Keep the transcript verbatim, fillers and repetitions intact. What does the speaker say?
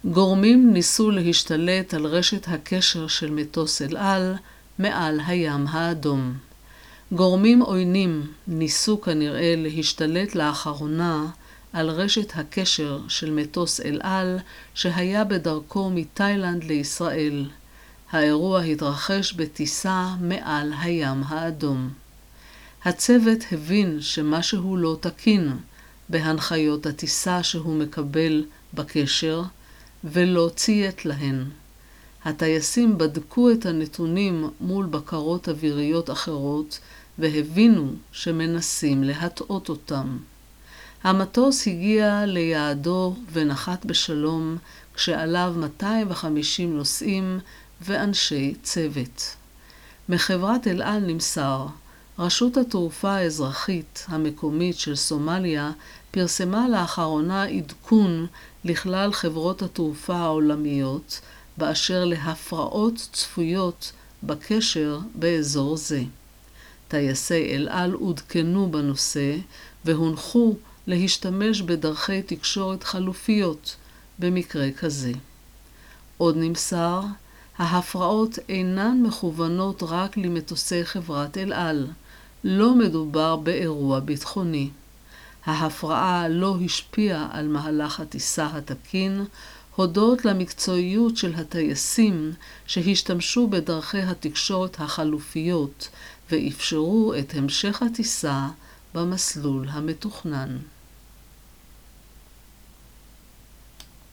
גורמים ניסו להשתלט על רשת הקשר של מטוס אל על מעל הים האדום. גורמים עוינים ניסו כנראה להשתלט לאחרונה על רשת הקשר של מטוס אל על שהיה בדרכו מתאילנד לישראל. האירוע התרחש בטיסה מעל הים האדום. הצוות הבין שמשהו לא תקין בהנחיות הטיסה שהוא מקבל בקשר, ולא ציית להן. הטייסים בדקו את הנתונים מול בקרות אוויריות אחרות, והבינו שמנסים להטעות אותם. המטוס הגיע ליעדו ונחת בשלום, כשעליו מאתיים וחמישים נוסעים ואנשי צוות. מחברת אל על נמסר, רשות התעופה האזרחית המקומית של סומליה פרסמה לאחרונה עדכון לכלל חברות התעופה העולמיות באשר להפרעות צפויות בקשר באזור זה. טייסי אל על עודכנו בנושא והונחו להשתמש בדרכי תקשורת חלופיות במקרה כזה. עוד נמסר, ההפרעות אינן מכוונות רק למטוסי חברת אל על. לא מדובר באירוע ביטחוני. ההפרעה לא השפיעה על מהלך הטיסה התקין, הודות למקצועיות של הטייסים שהשתמשו בדרכי התקשורת החלופיות ואפשרו את המשך הטיסה במסלול המתוכנן.